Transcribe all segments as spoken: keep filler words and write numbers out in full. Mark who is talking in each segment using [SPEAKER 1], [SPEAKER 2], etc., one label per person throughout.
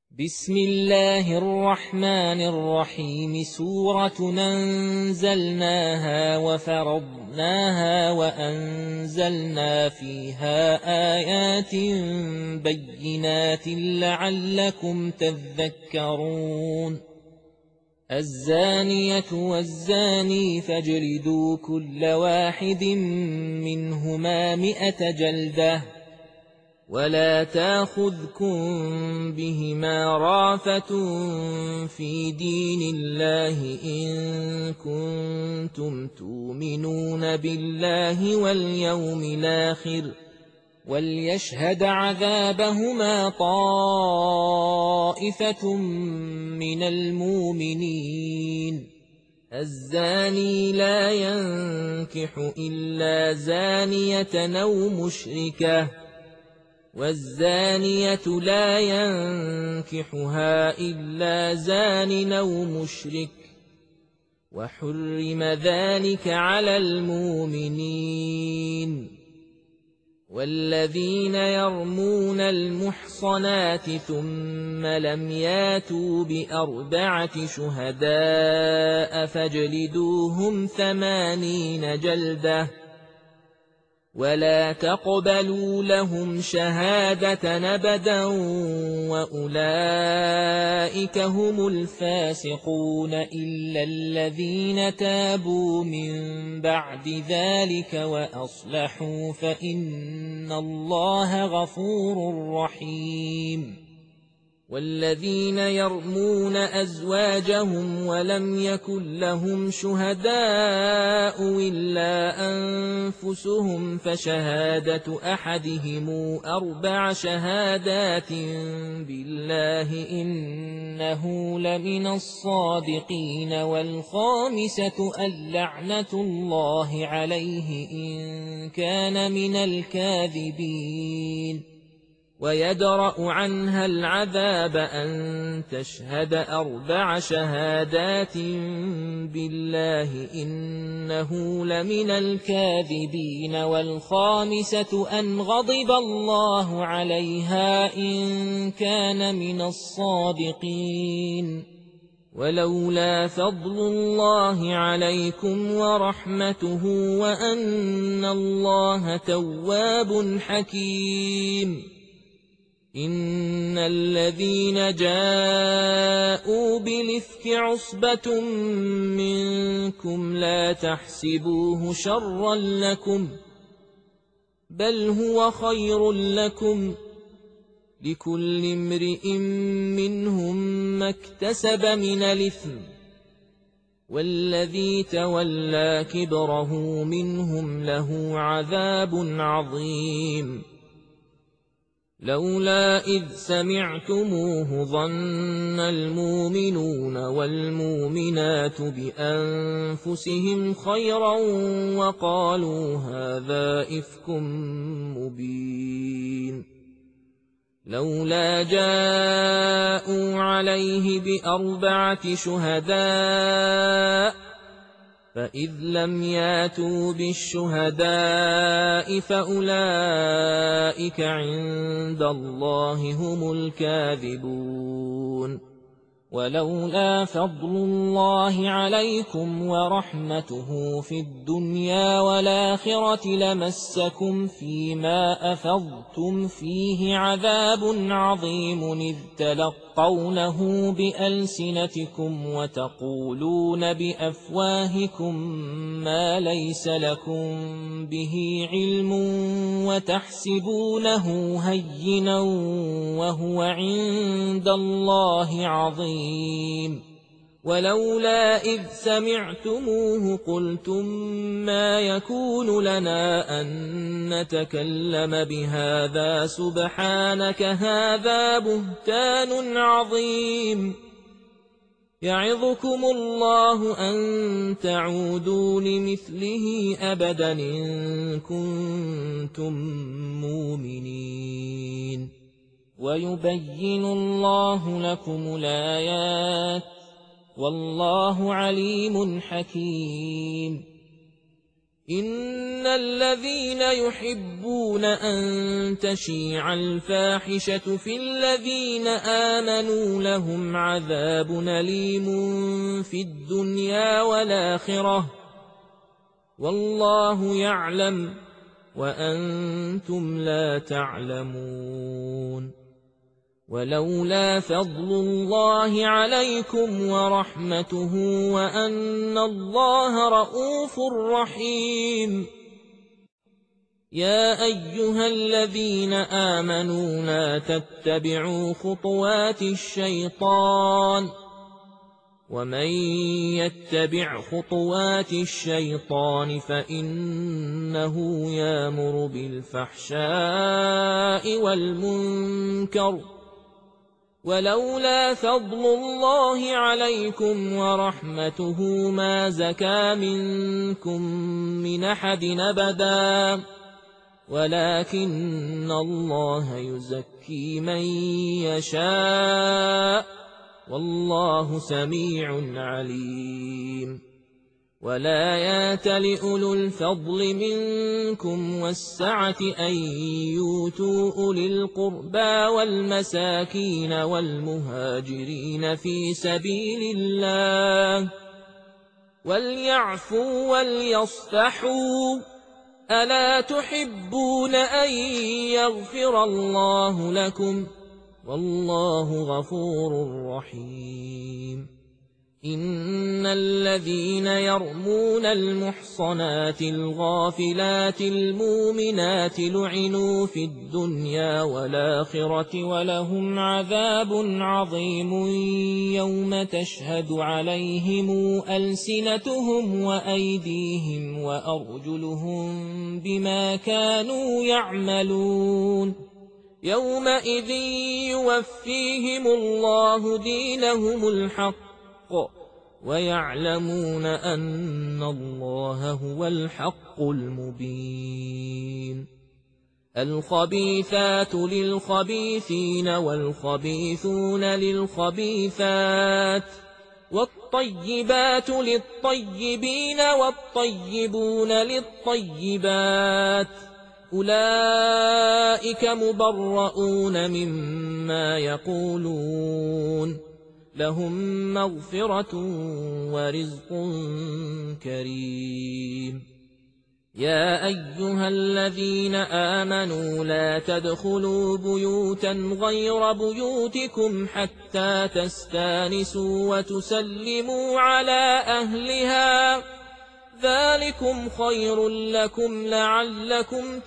[SPEAKER 1] بسم الله الرحمن الرحيم سورة أنزلناها وفرضناها وأنزلنا فيها آيات بينات لعلكم تذكرون الزانية والزاني فاجلدوا كل واحد منهما مئة جلدة ولا تاخذكم بهما رافة في دين الله إن كنتم تؤمنون بالله واليوم الآخر وليشهد عذابهما طائفة من المؤمنين الزاني لا ينكح إلا زانية أو مشركة والزانية لا ينكحها إلا زان أو مشرك وحرم ذلك على المؤمنين والذين يرمون المحصنات ثم لم ياتوا بأربعة شهداء فاجلدوهم ثمانين جلدة ولا تقبلوا لهم شهادة أبدا وأولئك هم الفاسقون إلا الذين تابوا من بعد ذلك وأصلحوا فإن الله غفور رحيم والذين يرمون أزواجهم ولم يكن لهم شهداء إلا أنفسهم فشهادة أحدهم أربع شهادات بالله إنه لمن الصادقين والخامسة اللعنة الله عليه إن كان من الكاذبين ويدرأ عنها العذاب أن تشهد أربع شهادات بالله إنه لمن الكاذبين والخامسة أن غضب الله عليها إن كان من الصادقين ولولا فضل الله عليكم ورحمته وأن الله تواب حكيم إن الذين جاءوا بالإفك عصبة منكم لا تحسبوه شرا لكم بل هو خير لكم لكل امرئ منهم ما اكتسب من الإثم والذي تولى كبره منهم له عذاب عظيم لولا إذ سمعتموه ظن المؤمنون والمؤمنات بأنفسهم خيرا وقالوا هذا إفك مبين لولا جاءوا عليه بأربعة شهداء فإذ لم ياتوا بالشهداء فأولئك عند الله هم الكاذبون ولولا فضل الله عليكم ورحمته في الدنيا والآخرة لمسكم فيما أفضتم فيه عذاب عظيم إذ تلقونه بألسنتكم وتقولون بأفواهكم ما ليس لكم به علم وتحسبونه هينا وهو عند الله عظيم ولولا إذ سمعتموه قلتم ما يكون لنا أن نتكلم بهذا سبحانك هذا بهتان عظيم يعظكم الله أن تعودوا لمثله أبدا إن كنتم مؤمنين ويبين الله لكم الآيات والله عليم حكيم إن الذين يحبون أن تشيع الفاحشة في الذين آمنوا لهم عذاب أليم في الدنيا والآخرة والله يعلم وأنتم لا تعلمون ولولا فضل الله عليكم ورحمته وأن الله رؤوف رحيم يا أيها الذين آمنوا لا تتبعوا خطوات الشيطان ومن يتبع خطوات الشيطان فإنه يأمر بالفحشاء والمنكر ولولا فضل الله عليكم ورحمته ما زكى منكم من أحد أبدا ولكن الله يزكي من يشاء والله سميع عليم ولا يات لأولو الفضل منكم والسعة أن يؤتوا أولي القربى والمساكين والمهاجرين في سبيل الله وليعفوا وليصفحوا ألا تحبون أن يغفر الله لكم والله غفور رحيم إن الذين يرمون المحصنات الغافلات المؤمنات لعنوا في الدنيا والآخرة ولهم عذاب عظيم يوم تشهد عليهم ألسنتهم وأيديهم وأرجلهم بما كانوا يعملون يومئذ يوفيهم الله دينهم الحق ويعلمون أن الله هو الحق المبين الخبيثات للخبيثين والخبيثون للخبيثات والطيبات للطيبين والطيبون للطيبات أولئك مبرؤون مما يقولون لهم مغفرة ورزق كريم يا أيها الذين آمنوا لا تدخلوا بيوتا غير بيوتكم حتى تستانسوا وتسلموا على أهلها ذلكم خير لكم لعلكم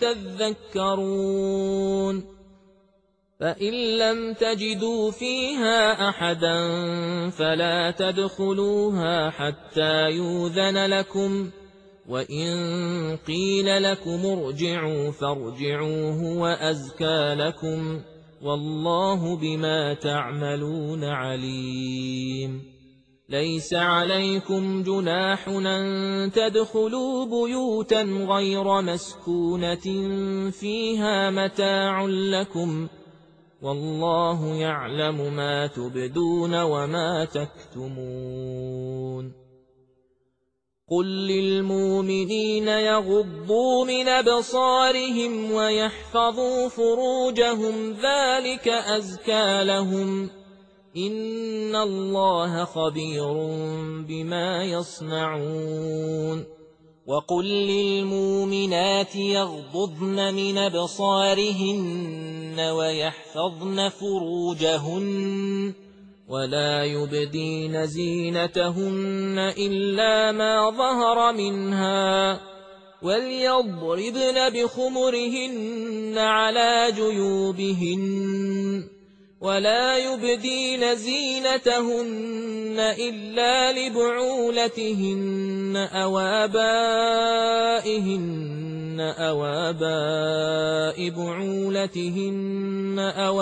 [SPEAKER 1] تذكرون فإن لم تجدوا فيها أحدا فلا تدخلوها حتى يؤذن لكم وإن قيل لكم ارجعوا فارجعوا هو أزكى لكم والله بما تعملون عليم ليس عليكم جناح أن تدخلوا بيوتا غير مسكونة فيها متاع لكم والله يعلم ما تبدون وما تكتمون قل للمؤمنين يغضوا من أبصارهم ويحفظوا فروجهم ذلك أزكى لهم إن الله خبير بما يصنعون وقل للمؤمنات يغضضن من أبصارهن ويحفظن فروجهن ولا يبدين زينتهن إلا ما ظهر منها وليضربن بخمرهن على جيوبهن ولا يبدين زينتهن إلا لبعولتهن أو آبائهن أو آباء بعولتهن أو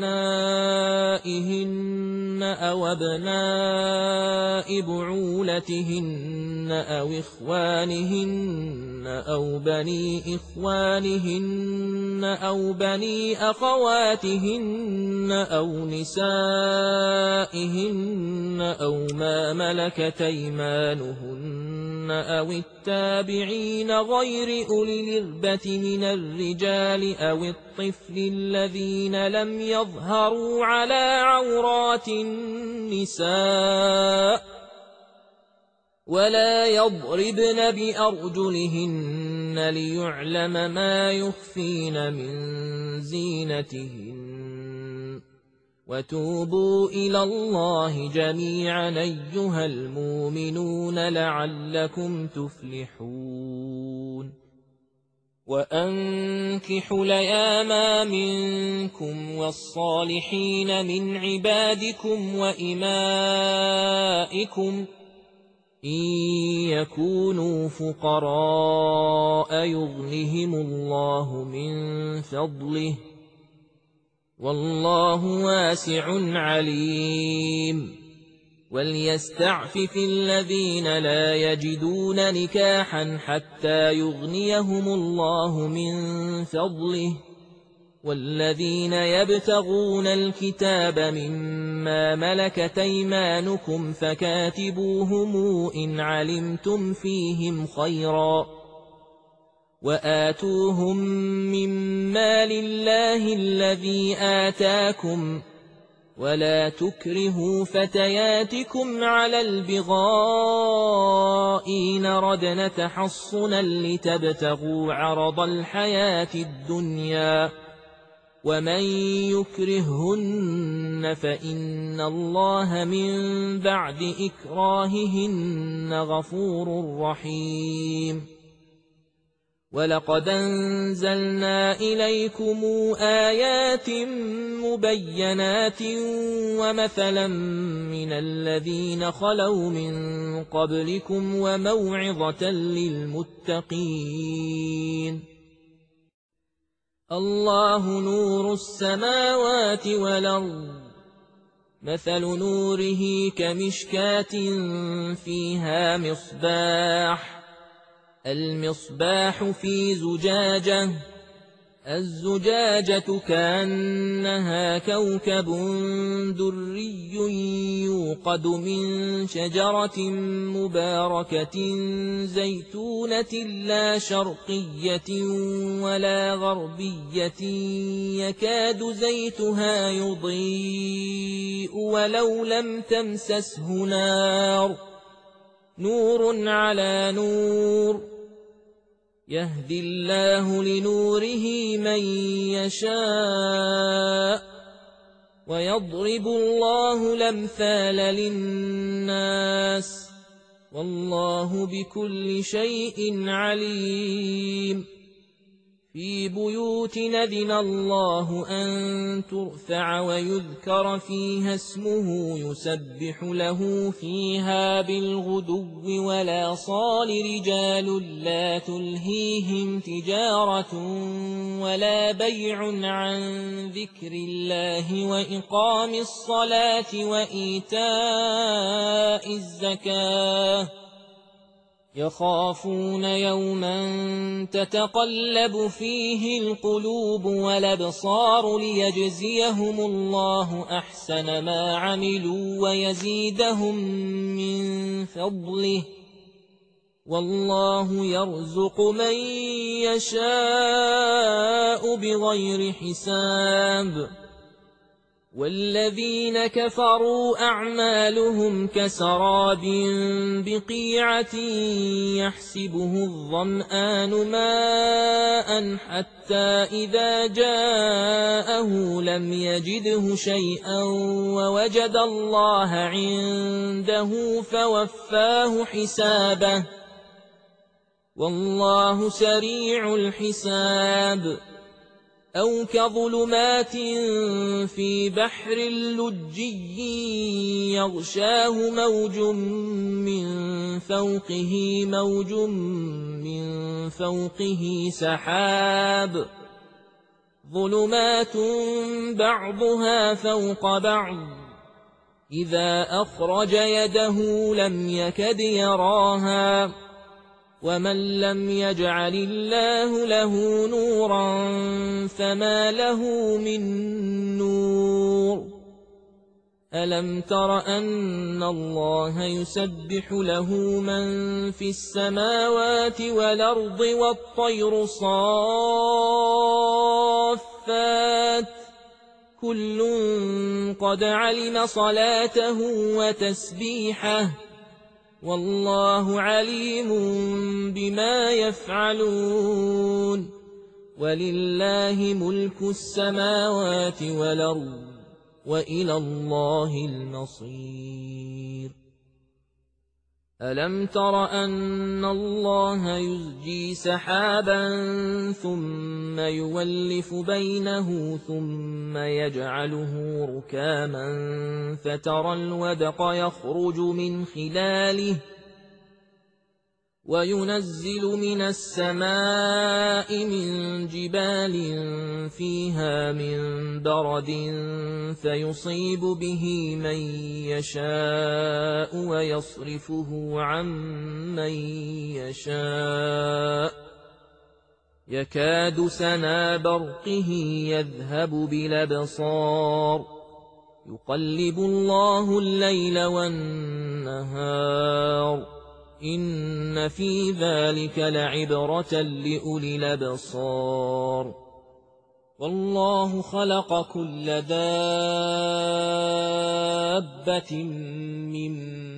[SPEAKER 1] أبنائهن أو أبناء بعولتهن أو إخوانهن أو بني إخوانهن أو بني أخواتهن أو نسائهن أو ما ملكت أيمانهن أو التابعين غير أولي الإربة من الرجال أو الطفل الذين لم يظهروا على عورات النساء ولا يضربن بأرجلهن ليعلم ما يخفين من زينتهن وتوبوا إلى الله جميعا أيها المؤمنون لعلكم تفلحون وأنكحوا الأيام منكم والصالحين من عبادكم وإمائكم إن يكونوا فقراء يغنهم الله من فضله والله واسع عليم وليستعفف الذين لا يجدون نكاحا حتى يغنيهم الله من فضله والذين يبتغون الكتاب مما ملكت أيمانكم فكاتبوهم إن علمتم فيهم خيرا وآتوهم مما لله الذي آتاكم ولا تكرهوا فتياتكم على البغاء إن ردن تحصنا لتبتغوا عرض الحياة الدنيا ومن يكرههن فإن الله من بعد إكراههن غفور رحيم ولقد أنزلنا إليكم آيات مبينات ومثلا من الذين خلوا من قبلكم وموعظة للمتقين الله نور السماوات والأرض مثل نوره كمشكاة فيها مصباح المصباح في زجاجة الزجاجة كأنها كوكب دري يوقد من شجرة مباركة زيتونة لا شرقية ولا غربية يكاد زيتها يضيء ولو لم تمسسه نار نور على نور يهدي الله لنوره من يشاء ويضرب الله الأمثال للناس والله بكل شيء عليم في بيوت أذن الله أن ترفع ويذكر فيها اسمه يسبح له فيها بالغدو ولا صال رجال لا تلهيهم تجارة ولا بيع عن ذكر الله وإقام الصلاة وإيتاء الزكاة يخافون يوما تتقلب فيه القلوب والأبصار ليجزيهم الله أحسن ما عملوا ويزيدهم من فضله والله يرزق من يشاء بغير حساب والذين كفروا أعمالهم كسراب بقيعة يحسبه الظمآن ماء حتى إذا جاءه لم يجده شيئا ووجد الله عنده فوفاه حسابه والله سريع الحساب أو كظلمات في بحر لجي يغشاه موج من فوقه موج من فوقه سحاب ظلمات بعضها فوق بعض إذا أخرج يده لم يكد يراها ومن لم يجعل الله له نورا فما له من نور ألم تر أن الله يسبح له من في السماوات والأرض والطير صافات كل قد علم صلاته وتسبيحه والله عليم بما يفعلون ولله ملك السماوات والأرض وإلى الله المصير ألم تر أن الله يزجي سحابا ثم يولف بينه ثم يجعله ركاما فترى الودق يخرج من خلاله وينزل من السماء من جبال فيها من برد فيصيب به من يشاء ويصرفه عن من يشاء يكاد سنا برقه يذهب بالأبصار يقلب الله الليل والنهار إن في ذلك لعبرة لأولي الأبصار والله خلق كل دابة من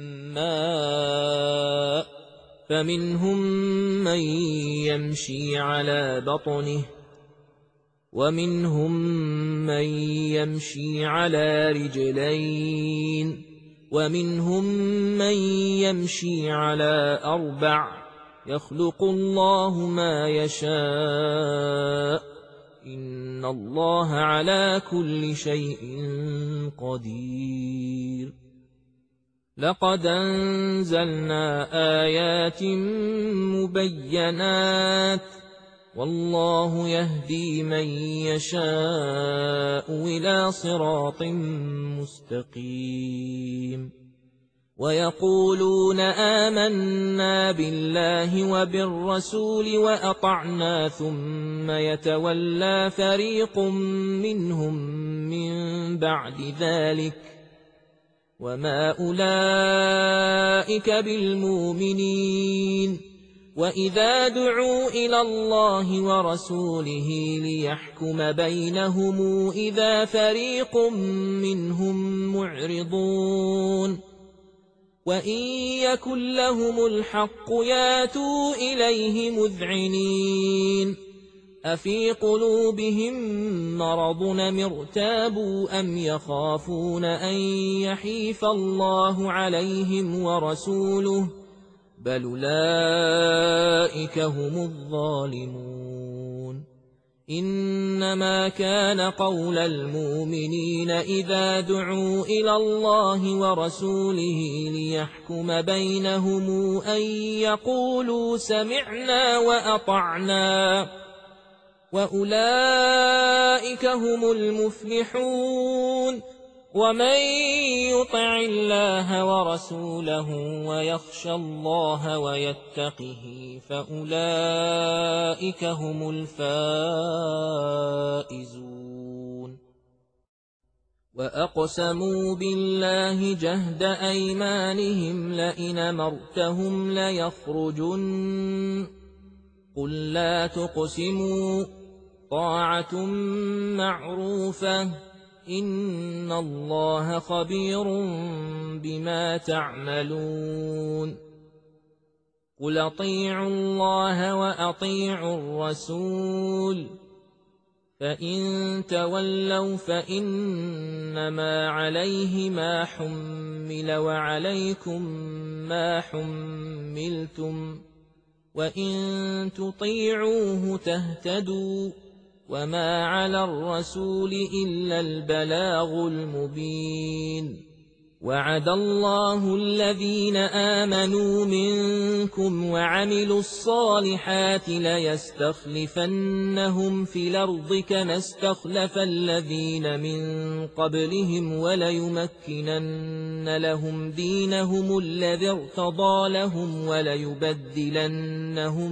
[SPEAKER 1] ماء فمنهم من يمشي على بطنه ومنهم من يمشي على رجلين ومنهم من يمشي على أربع يخلق الله ما يشاء إن الله على كل شيء قدير لقد أنزلنا آيات مبينات والله يهدي من يشاء إلى صراط مستقيم ويقولون آمنا بالله وبالرسول وأطعنا ثم يتولى فريق منهم من بعد ذلك وما أولئك بالمؤمنين وإذا دعوا إلى الله ورسوله ليحكم بينهم إذا فريق منهم معرضون وإن يكن لهم الحق ياتوا إليه مذعنين أفي قلوبهم مرض أم ارتابوا أم يخافون أن يحيف الله عليهم ورسوله بل أولئك هم الظالمون إنما كان قول المؤمنين إذا دعوا إلى الله ورسوله ليحكم بينهم أن يقولوا سمعنا وأطعنا وأولئك هم المفلحون ومن يطع الله ورسوله ويخشى الله ويتقه فأولئك هم الفائزون وأقسموا بالله جهد أيمانهم لئن أمرتهم ليخرجن قل لا تقسموا طاعة معروفة إن الله خبير بما تعملون قل أطيعوا الله وأطيعوا الرسول فإن تولوا فإنما عليه ما حمل وعليكم ما حملتم وإن تطيعوه تهتدوا وما على الرسول إلا البلاغ المبين وعد الله الذين آمنوا منكم وعملوا الصالحات ليستخلفنهم في الأرض كما استخلف الذين من قبلهم وليمكنن لهم دينهم الذي ارتضى لهم وليبدلنهم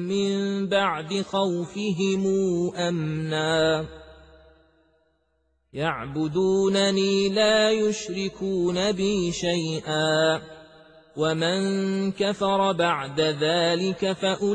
[SPEAKER 1] من بعد خوفهم أمنا يعبدونني لا يشركون بي شيئا ومن كفر بعد ذلك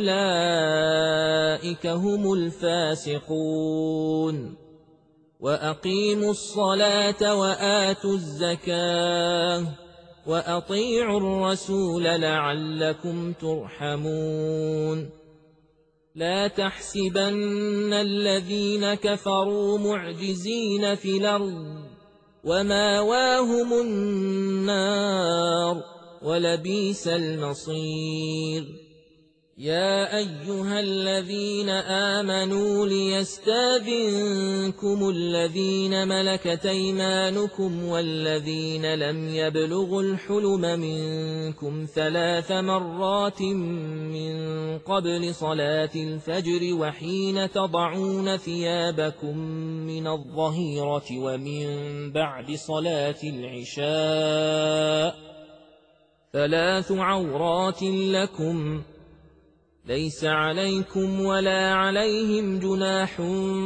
[SPEAKER 1] فأولئك هم الفاسقون وأقيموا الصلاة وآتوا الزكاة وأطيعوا الرسول لعلكم ترحمون لا تحسبن الذين كفروا معجزين في الأرض وماواهم النار ولبئس المصير يا أيها الذين آمنوا ليستاذنكم الذين ملكت أيمانكم والذين لم يبلغوا الحلم منكم ثلاث مرات من قبل صلاة الفجر وحين تضعون ثيابكم من الظهيرة ومن بعد صلاة العشاء ثلاث عورات لكم ليس عليكم ولا عليهم جناح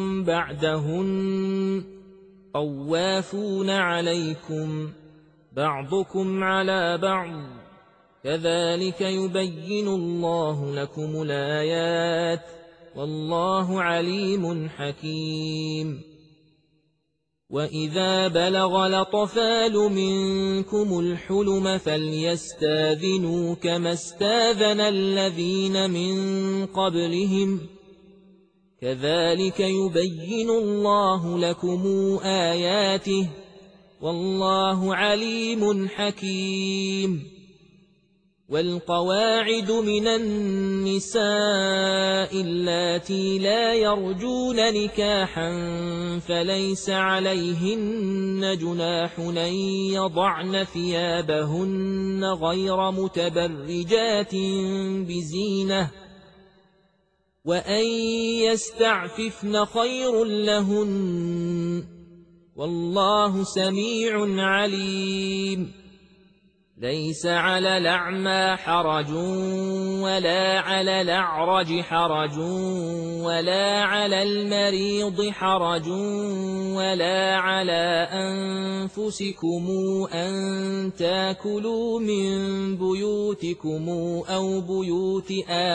[SPEAKER 1] بعدهن طوافون عليكم بعضكم على بعض كذلك يبين الله لكم الآيات والله عليم حكيم وإذا بلغ الأطفال منكم الحلم فليستاذنوا كما استاذن الذين من قبلهم كذلك يبين الله لكم آياته والله عليم حكيم والقواعد من النساء اللاتي لا يرجون نكاحا فليس عليهن جناح أن يضعن ثيابهن غير متبرجات بزينة وأن يستعففن خير لهن والله سميع عليم ليس على الأعمى حرج ولا على الأعرج حرج ولا على المريض حرج ولا على أنفسكم أن تاكلوا من بيوتكم أو بيوت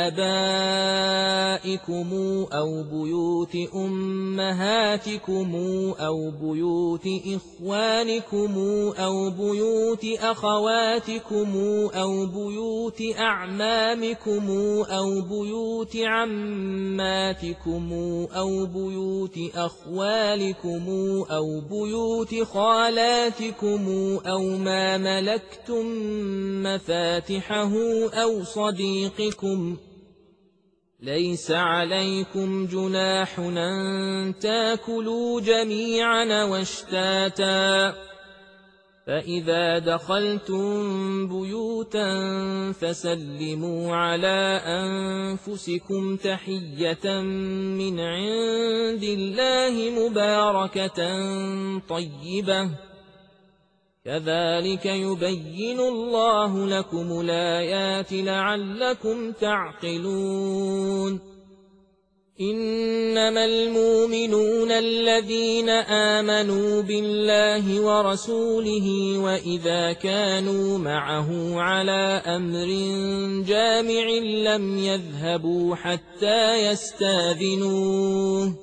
[SPEAKER 1] آبائكم أو بيوت أمهاتكم أو بيوت إخوانكم أو بيوت أخواتكم أو بيوت أعمامكم أو بيوت عماتكم أو بيوت أخوالكم أو بيوت خالاتكم أو ما ملكتم مفاتحه أو صديقكم ليس عليكم جناح أن تاكلوا جميعا واشتاتا فإذا دخلتم بيوتا فسلموا على أنفسكم تحية من عند الله مباركة طيبة كذلك يبين الله لكم الآيات لعلكم تعقلون إنما المؤمنون الذين آمنوا بالله ورسوله وإذا كانوا معه على أمر جامع لم يذهبوا حتى يستاذنوه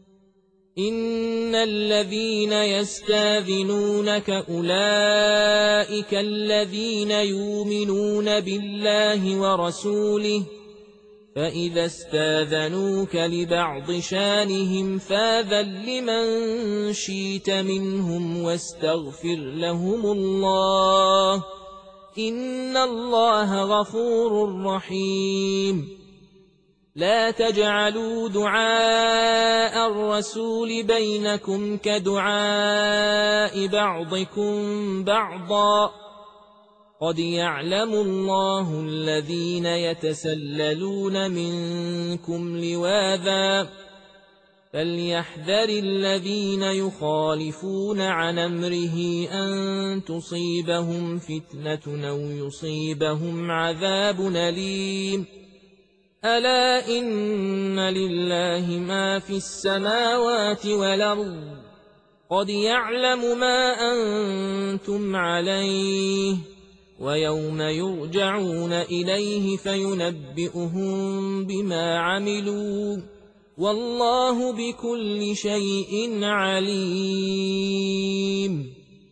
[SPEAKER 1] إن الذين يستاذنونك أولئك الذين يؤمنون بالله ورسوله فإذا استاذنوك لبعض شانهم فاذن لمن شئت منهم واستغفر لهم الله إن الله غفور رحيم لا تجعلوا دعاء الرسول بينكم كدعاء بعضكم بعضا قد يعلم الله الذين يتسللون منكم لواذا فليحذر الذين يخالفون عن أمره أن تصيبهم فتنة أو يصيبهم عذاب أليم ألا إن لله ما في السماوات والأرض قد يعلم ما أنتم عليه ويوم يرجعون إليه فينبئهم بما عملوا والله بكل شيء عليم.